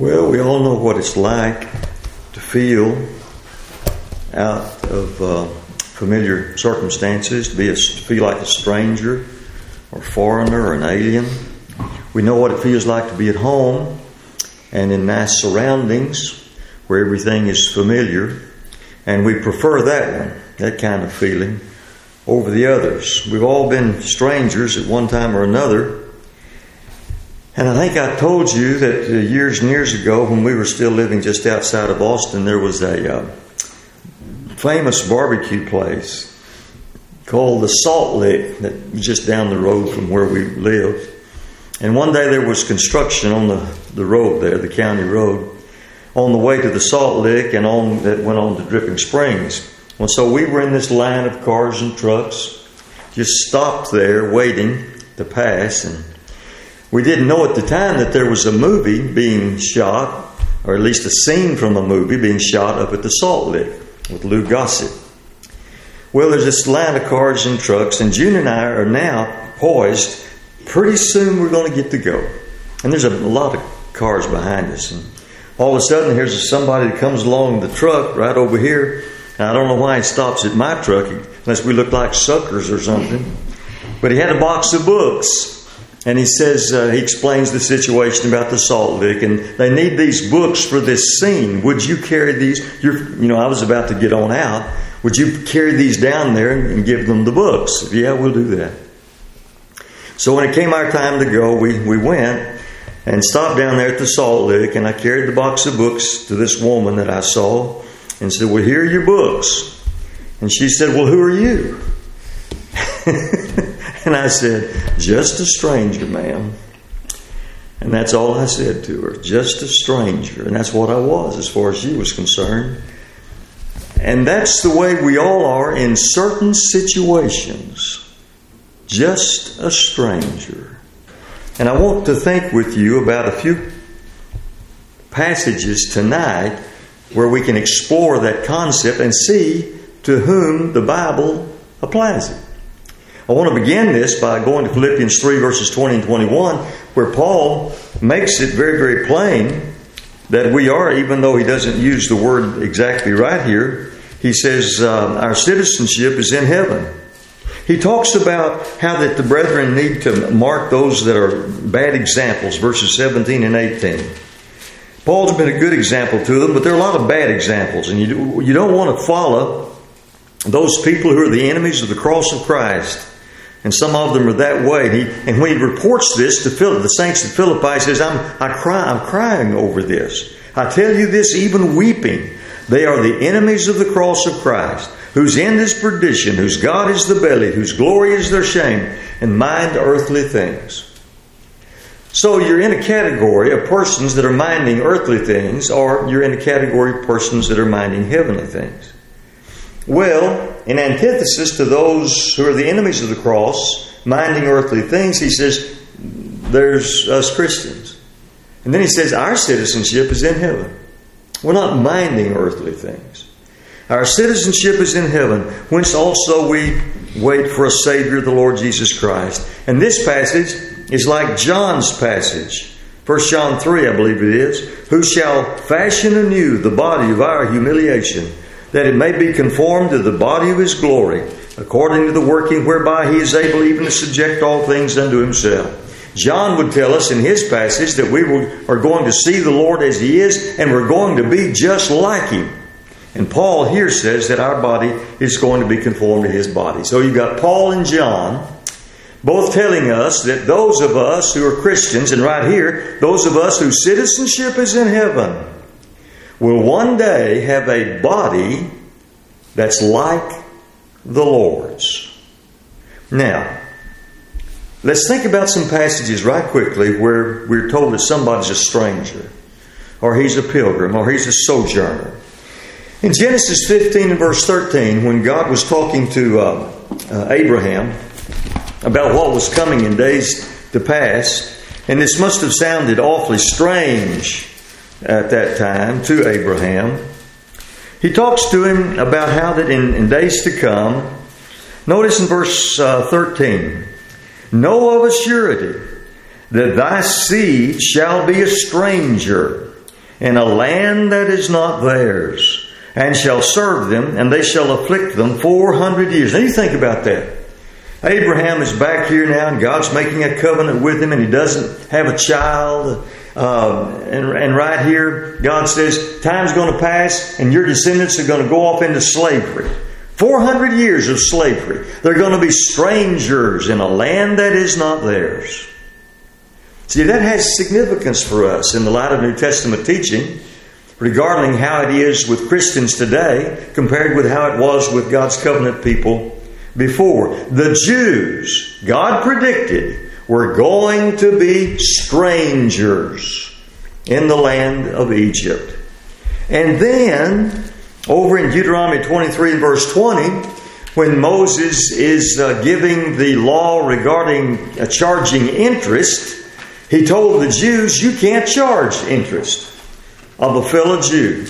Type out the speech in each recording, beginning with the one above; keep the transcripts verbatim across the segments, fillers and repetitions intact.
Well, we all know what it's like to feel out of uh, familiar circumstances, to be a, to feel like a stranger or foreigner or an alien. We know what it feels like to be at home and in nice surroundings where everything is familiar, and we prefer that one, that kind of feeling, over the others. We've all been strangers at one time or another. And I think I told you that uh, years and years ago, when we were still living just outside of Austin, there was a uh, famous barbecue place called the Salt Lick that was just down the road from where we lived. And one day there was construction on the, the road there, the county road, on the way to the Salt Lick and on that went on to Dripping Springs. Well, so we were in this line of cars and trucks, just stopped there waiting to pass, and we didn't know at the time that there was a movie being shot, or at least a scene from a movie being shot up at the Salt Lick with Lou Gossett. Well, there's this line of cars and trucks, and June and I are now poised. Pretty soon we're going to get to go. And there's a lot of cars behind us. And all of a sudden, here's somebody that comes along the truck right over here. And I don't know why he stops at my truck, unless we look like suckers or something. But he had a box of books. And he says, uh, he explains the situation about the Salt Lick, and they need these books for this scene. Would you carry these? You're, you know, I was about to get on out. Would you carry these down there and, and give them the books? Yeah, we'll do that. So when it came our time to go, we, we went and stopped down there at the Salt Lick, and I carried the box of books to this woman that I saw and said, well, here are your books. And she said, well, who are you? And I said, just a stranger, ma'am. And that's all I said to her, just a stranger. And that's what I was as far as she was concerned. And that's the way we all are in certain situations. Just a stranger. And I want to think with you about a few passages tonight where we can explore that concept and see to whom the Bible applies it. I want to begin this by going to Philippians three, verses twenty and twenty-one, where Paul makes it very, very plain that we are, even though he doesn't use the word exactly right here, he says uh, our citizenship is in heaven. He talks about how that the brethren need to mark those that are bad examples, verses seventeen and eighteen. Paul's been a good example to them, but there are a lot of bad examples, and you, you don't want to follow those people who are the enemies of the cross of Christ. And some of them are that way. And, he, and when he reports this to Philip, the saints at Philippi, he says, I'm, I cry, I'm crying over this. I tell you this, even weeping. They are the enemies of the cross of Christ, whose end is perdition, whose God is the belly, whose glory is their shame, and mind earthly things. So you're in a category of persons that are minding earthly things, or you're in a category of persons that are minding heavenly things. Well, in antithesis to those who are the enemies of the cross, minding earthly things, he says, there's us Christians. And then he says, our citizenship is in heaven. We're not minding earthly things. Our citizenship is in heaven, whence also we wait for a Savior, the Lord Jesus Christ. And this passage is like John's passage. First John three, I believe it is. Who shall fashion anew the body of our humiliation, that it may be conformed to the body of His glory, according to the working whereby He is able even to subject all things unto Himself. John would tell us in his passage that we will, are going to see the Lord as He is, and we're going to be just like Him. And Paul here says that our body is going to be conformed to His body. So you've got Paul and John both telling us that those of us who are Christians, and right here, those of us whose citizenship is in heaven, will one day have a body that's like the Lord's. Now, let's think about some passages right quickly where we're told that somebody's a stranger, or he's a pilgrim, or he's a sojourner. In Genesis fifteen and verse thirteen, when God was talking to uh, uh, Abraham about what was coming in days to pass, and this must have sounded awfully strange at that time to Abraham. He talks to him about how that in, in days to come, notice in verse uh, thirteen, know of a surety that thy seed shall be a stranger in a land that is not theirs, and shall serve them, and they shall afflict them four hundred years. Now you think about that. Abraham is back here now, and God's making a covenant with him, and he doesn't have a child. Uh, and, and right here, God says, time's going to pass, and your descendants are going to go off into slavery. four hundred years of slavery. They're going to be strangers in a land that is not theirs. See, that has significance for us in the light of New Testament teaching regarding how it is with Christians today compared with how it was with God's covenant people before. The Jews, God predicted, were going to be strangers in the land of Egypt. And then, over in Deuteronomy twenty-three and verse twenty, when Moses is uh, giving the law regarding uh, charging interest, he told the Jews, you can't charge interest of a fellow Jew.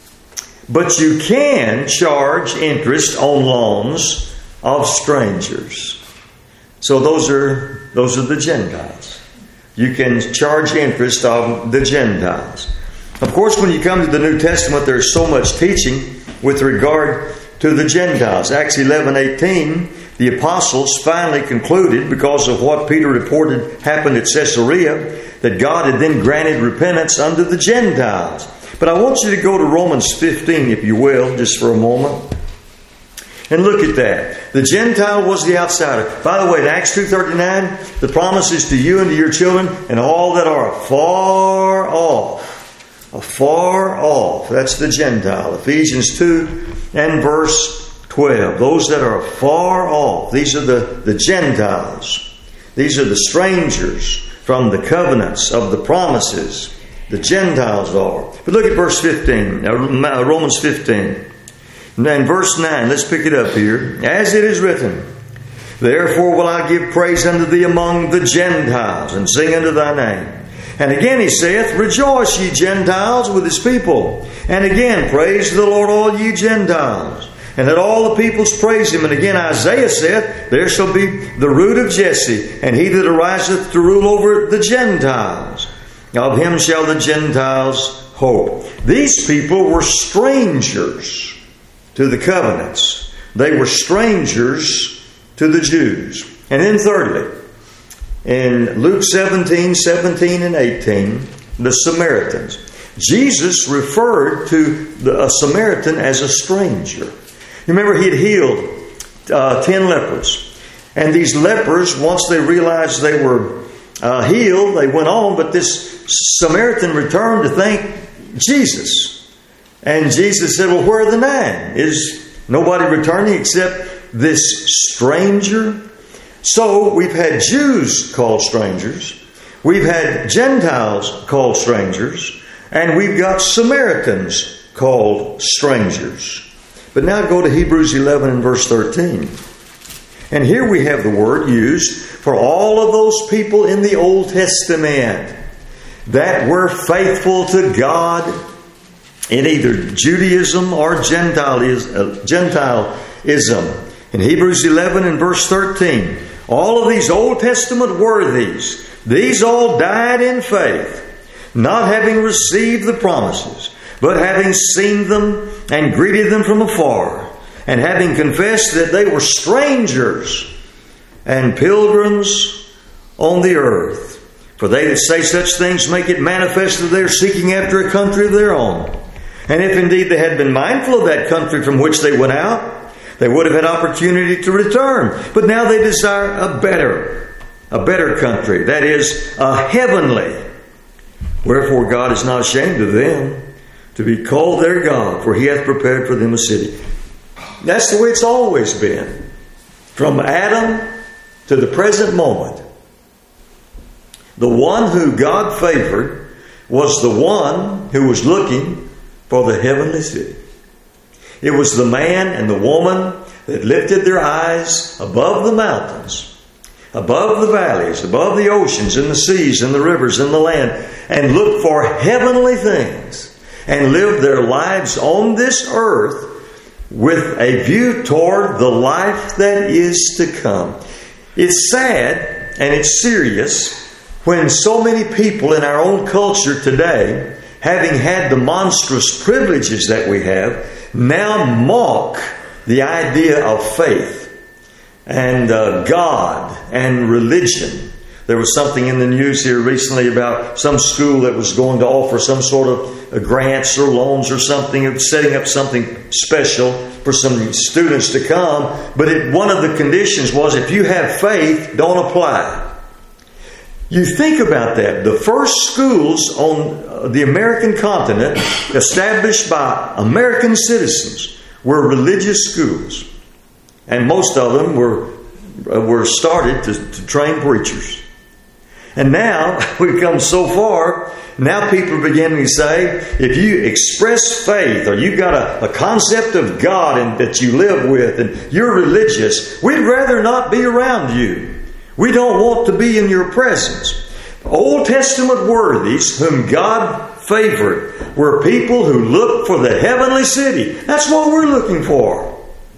But you can charge interest on loans of strangers. So those are those are the Gentiles. You can charge interest on the Gentiles. Of course, when you come to the New Testament, there's so much teaching with regard to the Gentiles. Acts eleven eighteen, the apostles finally concluded, because of what Peter reported happened at Caesarea, that God had then granted repentance unto the Gentiles. But I want you to go to Romans fifteen, if you will, just for a moment. And look at that. The Gentile was the outsider. By the way, in Acts two thirty-nine, the promise is to you and to your children and all that are afar off. Afar off. That's the Gentile. Ephesians two and verse twelve. Those that are afar off. These are the, the Gentiles. These are the strangers from the covenants of the promises. The Gentiles are. But look at verse fifteen. Romans fifteen. And verse nine, let's pick it up here. As it is written, therefore will I give praise unto thee among the Gentiles, and sing unto thy name. And again he saith, rejoice ye Gentiles with his people. And again, praise the Lord all ye Gentiles. And let all the peoples praise him. And again Isaiah saith, there shall be the root of Jesse, and he that ariseth to rule over the Gentiles. Of him shall the Gentiles hope. These people were strangers to the covenants. They were strangers to the Jews. And then thirdly, in Luke seventeen, seventeen and eighteen, the Samaritans. Jesus referred to the, a Samaritan as a stranger. You remember he had healed uh, ten lepers. And these lepers, once they realized they were uh, healed, they went on. But this Samaritan returned to thank Jesus. And Jesus said, well, where are the nine? Is nobody returning except this stranger? So we've had Jews called strangers. We've had Gentiles called strangers. And we've got Samaritans called strangers. But now go to Hebrews eleven and verse thirteen. And here we have the word used for all of those people in the Old Testament that were faithful to God in either Judaism or Gentilism. In Hebrews eleven and verse thirteen, all of these Old Testament worthies, these all died in faith, not having received the promises, but having seen them and greeted them from afar, and having confessed that they were strangers and pilgrims on the earth. For they that say such things make it manifest that they are seeking after a country of their own. And if indeed they had been mindful of that country from which they went out, they would have had opportunity to return. But now they desire a better, a better country, that is, a heavenly. Wherefore God is not ashamed of them to be called their God, for he hath prepared for them a city. That's the way it's always been. From Adam to the present moment. The one who God favored was the one who was looking for the heavenly city. It was the man and the woman that lifted their eyes above the mountains, above the valleys, above the oceans and the seas and the rivers and the land, and looked for heavenly things and lived their lives on this earth with a view toward the life that is to come. It's sad and it's serious when so many people in our own culture today having had the monstrous privileges that we have, now mock the idea of faith and uh, God and religion. There was something in the news here recently about some school that was going to offer some sort of uh, grants or loans or something, of setting up something special for some students to come. But it, one of the conditions was, if you have faith, don't apply. You think about that. The first schools on the American continent established by American citizens were religious schools. And most of them were, were started to, to train preachers. And now we've come so far, now people are beginning to say, if you express faith or you've got a, a concept of God and that you live with and you're religious, we'd rather not be around you. We don't want to be in your presence. Old Testament worthies whom God favored were people who looked for the heavenly city. That's what we're looking for.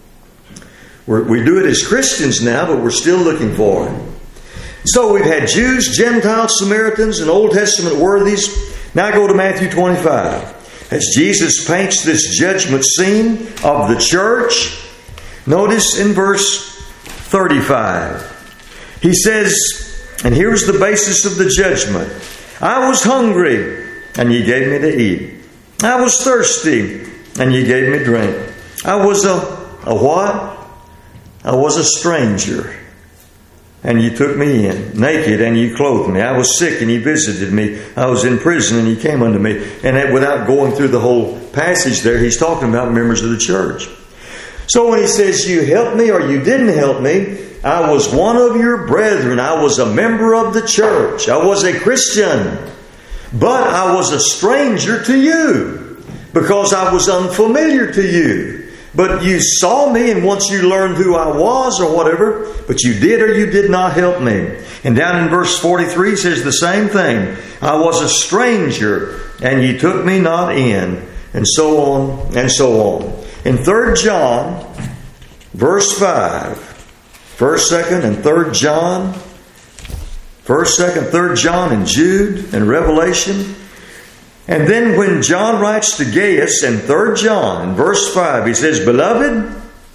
We're, we do it as Christians now, but we're still looking for it. So we've had Jews, Gentiles, Samaritans, and Old Testament worthies. Now go to Matthew twenty-five. As Jesus paints this judgment scene of the church, notice in verse thirty-five. He says, and here's the basis of the judgment. I was hungry, and you gave me to eat. I was thirsty, and you gave me drink. I was a, a what? I was a stranger, and you took me in. Naked, and you clothed me. I was sick, and you visited me. I was in prison, and you came unto me. And that, without going through the whole passage there, he's talking about members of the church. So when he says, you helped me or you didn't help me, I was one of your brethren. I was a member of the church. I was a Christian. But I was a stranger to you because I was unfamiliar to you. But you saw me, and once you learned who I was or whatever, but you did or you did not help me. And down in verse forty-three says the same thing. I was a stranger, and you took me not in. And so on and so on. In Third John, verse five, First, Second, and Third John, First, Second, Third John, and Jude, and Revelation. And then when John writes to Gaius in Third John, in verse five, he says, Beloved,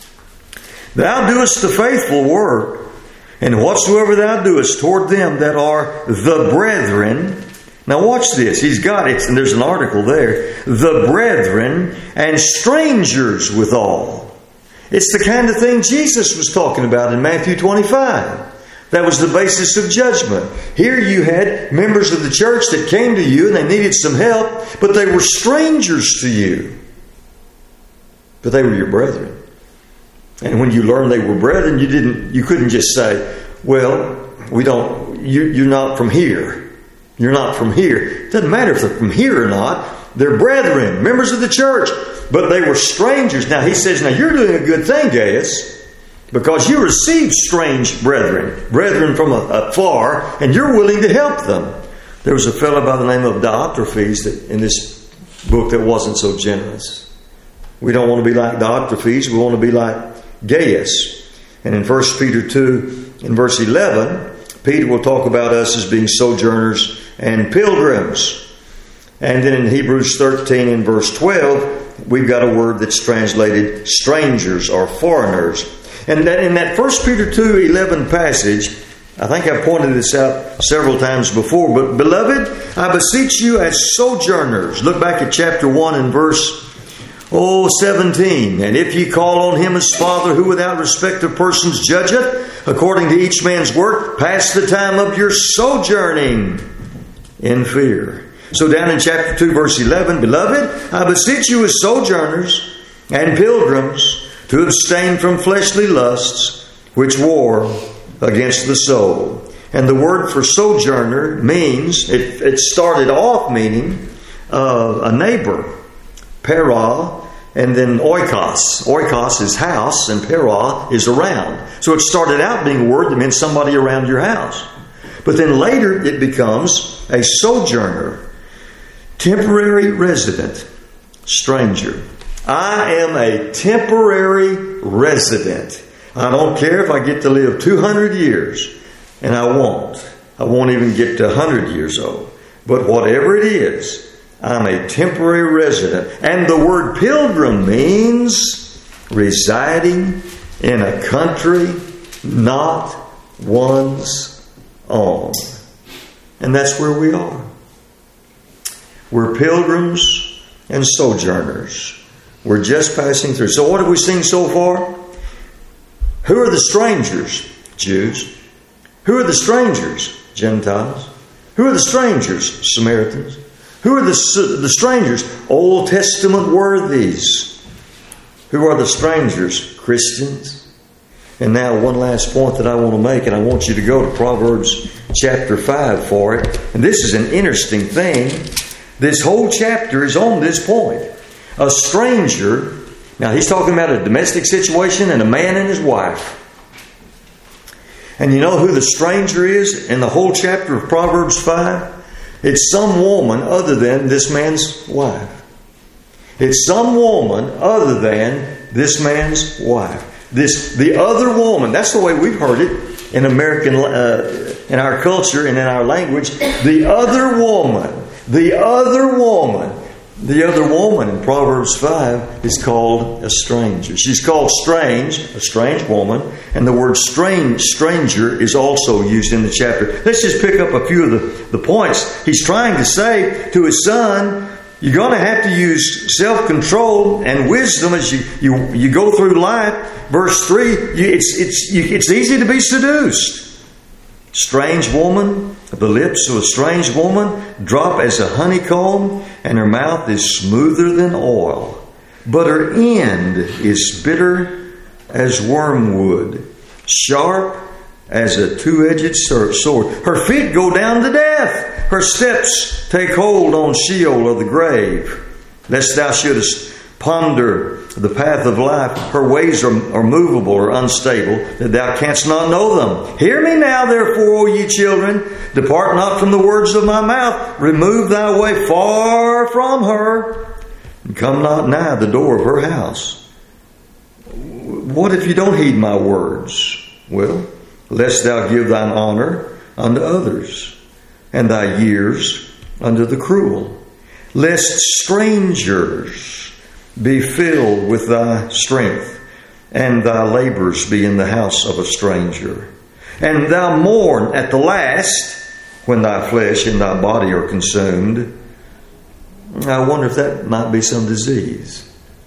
thou doest the faithful work, and whatsoever thou doest toward them that are the brethren. Now watch this. He's got it, and there's an article there. The brethren and strangers withal. It's the kind of thing Jesus was talking about in Matthew twenty-five. That was the basis of judgment. Here you had members of the church that came to you and they needed some help, but they were strangers to you. But they were your brethren. And when you learned they were brethren, you didn't, you couldn't just say, well, we don't, you, you're not from here. You're not from here. It doesn't matter if they're from here or not. They're brethren, members of the church. But they were strangers. Now he says, now you're doing a good thing, Gaius, because you received strange brethren, brethren from afar, and you're willing to help them. There was a fellow by the name of Diotrephes that, in this book, that wasn't so generous. We don't want to be like Diotrephes. We want to be like Gaius. And in First Peter two, in verse eleven, Peter will talk about us as being sojourners and pilgrims. And then in Hebrews thirteen, in verse twelve, we've got a word that's translated strangers or foreigners. And that in that First Peter two eleven passage, I think I've pointed this out several times before, but beloved, I beseech you as sojourners. Look back at chapter one and verse oh, seventeen. And if ye call on him as Father, who without respect of persons judgeth, according to each man's work, pass the time of your sojourning in fear. So down in chapter two, verse eleven, beloved, I beseech you as sojourners and pilgrims to abstain from fleshly lusts, which war against the soul. And the word for sojourner means, it, it started off meaning uh, a neighbor, para, and then oikos. Oikos is house, and para is around. So it started out being a word that meant somebody around your house. But then later it becomes a sojourner, temporary resident, stranger. I am a temporary resident. I don't care if I get to live two hundred years, and I won't. I won't even get to one hundred years old. But whatever it is, I'm a temporary resident. And the word pilgrim means residing in a country not one's own. And that's where we are. We're pilgrims and sojourners. We're just passing through. So what have we seen so far? Who are the strangers? Jews. Who are the strangers? Gentiles. Who are the strangers? Samaritans. Who are the, the strangers? Old Testament worthies. Who are the strangers? Christians. And now one last point that I want to make, and I want you to go to Proverbs chapter five for it. And this is an interesting thing. This whole chapter is on this point. A stranger, now he's talking about a domestic situation and a man and his wife. And you know who the stranger is in the whole chapter of Proverbs five? It's some woman other than this man's wife. It's some woman other than this man's wife. This, the other woman, that's the way we've heard it in American, uh, in our culture and in our language. The other woman, the other woman, the other woman in Proverbs five is called a stranger. She's called strange, a strange woman, and the word strange, stranger is also used in the chapter. Let's just pick up a few of the, the points. He's trying to say to his son, you're going to have to use self-control and wisdom as you, you, you go through life. Verse three, you, it's, it's, you, it's easy to be seduced. Strange woman, the lips of a strange woman drop as a honeycomb, and her mouth is smoother than oil. But her end is bitter as wormwood, sharp as a two-edged sword. Her feet go down to death. Her steps take hold on Sheol or the grave. Lest thou shouldest ponder the path of life. Her ways are, are movable or unstable, that thou canst not know them. Hear me now, therefore, O ye children. Depart not from the words of my mouth. Remove thy way far from her, and come not nigh the door of her house. What if you don't heed my words? Well, lest thou give thine honor unto others, and thy years unto the cruel. Lest strangers be filled with thy strength, and thy labors be in the house of a stranger. And thou mourn at the last, when thy flesh and thy body are consumed. I wonder if that might be some disease.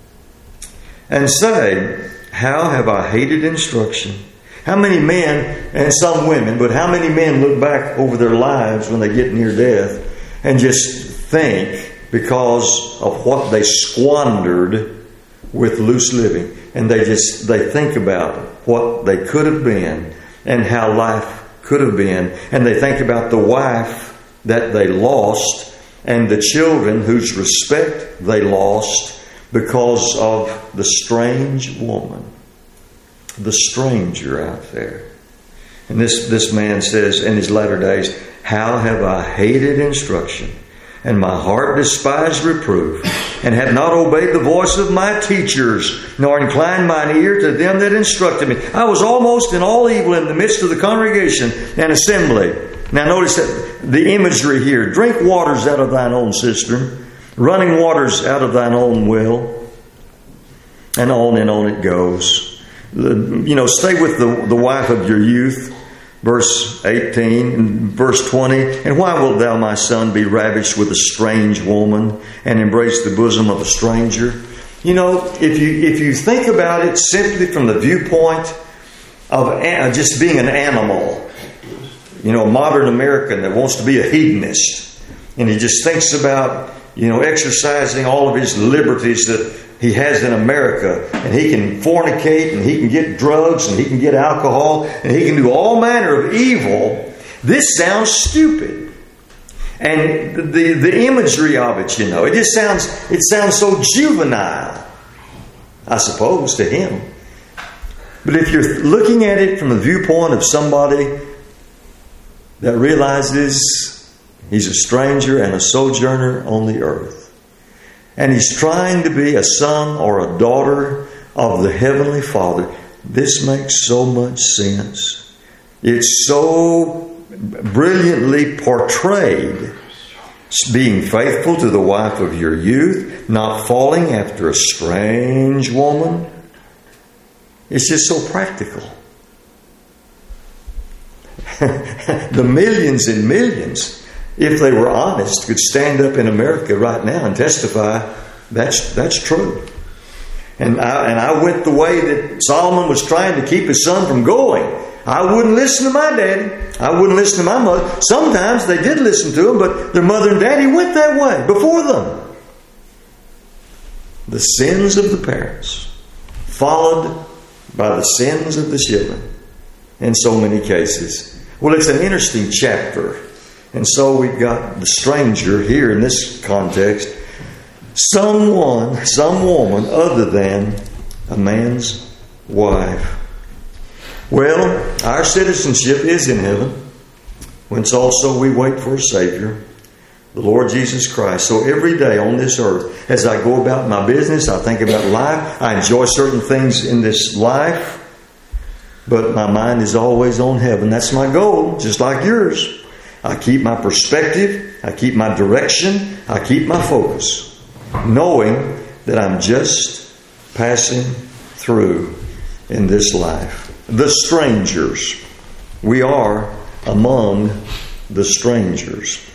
And say, how have I hated instruction? How many men, and some women, but how many men look back over their lives when they get near death and just think, because of what they squandered with loose living, and they just they think about what they could have been and how life could have been, and they think about the wife that they lost and the children whose respect they lost because of the strange woman, the stranger out there. And this, this man says in his latter days, how have I hated instruction, and my heart despised reproof, and have not obeyed the voice of my teachers, nor inclined mine ear to them that instructed me. I was almost in all evil in the midst of the congregation and assembly. Now notice that the imagery here. Drink waters out of thine own cistern, running waters out of thine own well, and on and on it goes. You know, stay with the, the wife of your youth. Verse eighteen and verse twenty. And why wilt thou, my son, be ravished with a strange woman, and embrace the bosom of a stranger? You know, if you if you think about it simply from the viewpoint of just being an animal, you know, a modern American that wants to be a hedonist, and he just thinks about, you know, exercising all of his liberties that he has in America, and he can fornicate, and he can get drugs, and he can get alcohol, and he can do all manner of evil. This sounds stupid. And the, the imagery of it, you know, it just sounds, it sounds so juvenile, I suppose, to him. But if you're looking at it from the viewpoint of somebody that realizes he's a stranger and a sojourner on the earth, and he's trying to be a son or a daughter of the Heavenly Father, this makes so much sense. It's so brilliantly portrayed, being faithful to the wife of your youth, not falling after a strange woman. It's just so practical. The millions and millions, if they were honest, could stand up in America right now and testify that's that's true. And I, and I went the way that Solomon was trying to keep his son from going. I wouldn't listen to my daddy. I wouldn't listen to my mother. Sometimes they did listen to him, but their mother and daddy went that way before them. The sins of the parents followed by the sins of the children in so many cases. Well, it's an interesting chapter. And so we've got the stranger here in this context. Someone, some woman other than a man's wife. Well, our citizenship is in heaven, whence also we wait for a Savior, the Lord Jesus Christ. So every day on this earth, as I go about my business, I think about life. I enjoy certain things in this life, but my mind is always on heaven. That's my goal, just like yours. I keep my perspective, I keep my direction, I keep my focus, knowing that I'm just passing through in this life. The strangers. We are among the strangers.